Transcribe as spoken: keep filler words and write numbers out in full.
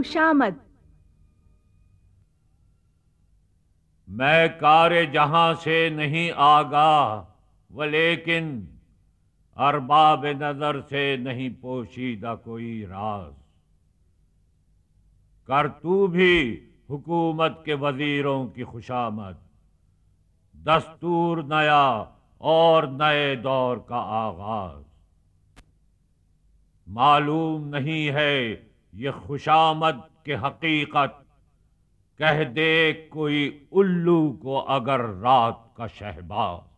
खुशामद। मैं कारे जहां से नहीं आगाह, व लेकिन अरबाब नजर से नहीं पोशीदा कोई राज। कर तू भी हुकूमत के वजीरों की खुशामद, दस्तूर नया और नए दौर का आगाज। मालूम नहीं है ये खुशामद के हकीकत, कह दे कोई उल्लू को अगर रात का शहबाज।